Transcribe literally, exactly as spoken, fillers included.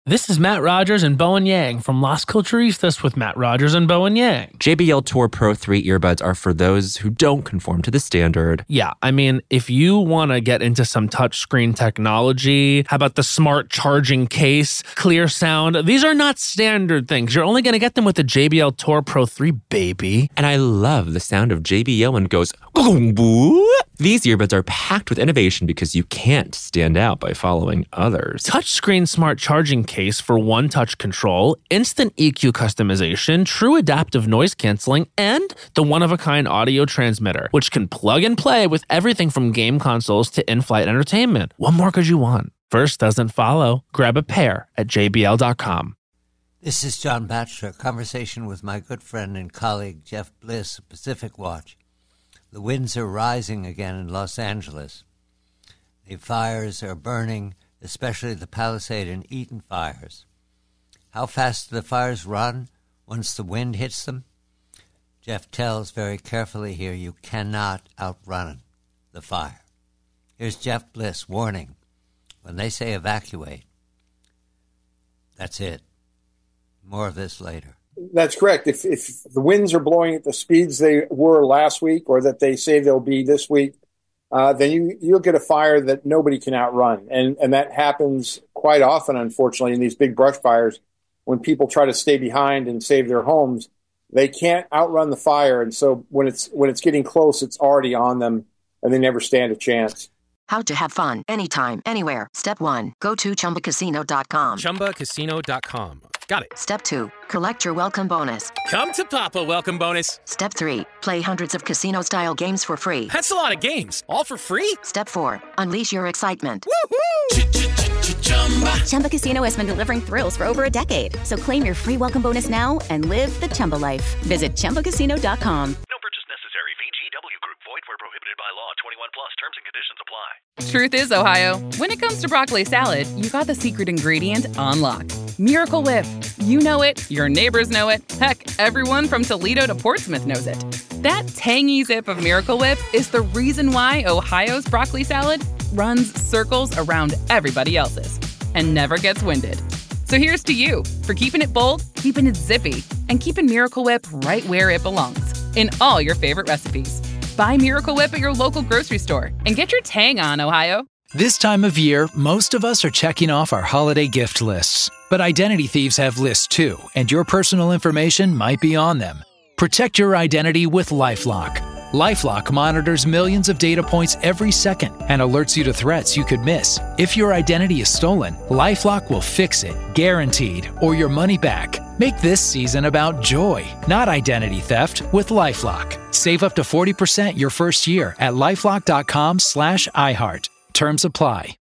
This is Matt Rogers and Bowen Yang from Las Culturistas with Matt Rogers and Bowen Yang. J B L Tour Pro three earbuds are for those who don't conform to the standard. Yeah, I mean, if you want to get into some touchscreen technology, how about the smart charging case, clear sound? These are not standard things. You're only going to get them with the J B L Tour Pro three, baby. And I love the sound of J B L when it goes, "Boom." These earbuds are packed with innovation because you can't stand out by following others. Touchscreen smart charging case for one-touch control, instant E Q customization, true adaptive noise canceling, and the one-of-a-kind audio transmitter, which can plug and play with everything from game consoles to in-flight entertainment. What more could you want? First doesn't follow. Grab a pair at j b l dot com. This is John Batchelor, conversation with my good friend and colleague Jeff Bliss of Pacific Watch. The winds are rising again in Los Angeles. The fires are burning, especially the Palisade and Eaton fires. How fast do the fires run once the wind hits them? Jeff tells very carefully here, you cannot outrun the fire. Here's Jeff Bliss warning, when they say evacuate, that's it. More of this later. That's correct. If if the winds are blowing at the speeds they were last week, or that they say they'll be this week, uh, then you you'll get a fire that nobody can outrun, and and that happens quite often, unfortunately, in these big brush fires. When people try to stay behind and save their homes, they can't outrun the fire, and so when it's when it's getting close, it's already on them, and they never stand a chance. How to have fun anytime, anywhere. Step one, go to chumba casino dot com. chumba casino dot com. Got it. Step two, collect your welcome bonus. Come to Papa welcome bonus. Step three, play hundreds of casino-style games for free. That's a lot of games. All for free? Step four, unleash your excitement. Woohoo! Chumba Casino has been delivering thrills for over a decade. So claim your free welcome bonus now and live the Chumba life. Visit chumba casino dot com. No purchase necessary. V G W Group. Void where prohibited by law. twenty-one plus. Terms and conditions apply. Truth is, Ohio, when it comes to broccoli salad, you got the secret ingredient on lock. Miracle Whip. You know it, your neighbors know it, heck, everyone from Toledo to Portsmouth knows it. That tangy zip of Miracle Whip is the reason why Ohio's broccoli salad runs circles around everybody else's and never gets winded. So here's to you for keeping it bold, keeping it zippy, and keeping Miracle Whip right where it belongs, in all your favorite recipes. Buy Miracle Whip at your local grocery store and get your tang on, Ohio. This time of year, most of us are checking off our holiday gift lists. But identity thieves have lists too, and your personal information might be on them. Protect your identity with LifeLock. LifeLock monitors millions of data points every second and alerts you to threats you could miss. If your identity is stolen, LifeLock will fix it, guaranteed, or your money back. Make this season about joy, not identity theft, with LifeLock. Save up to forty percent your first year at LifeLock dot com slash iHeart. Terms apply.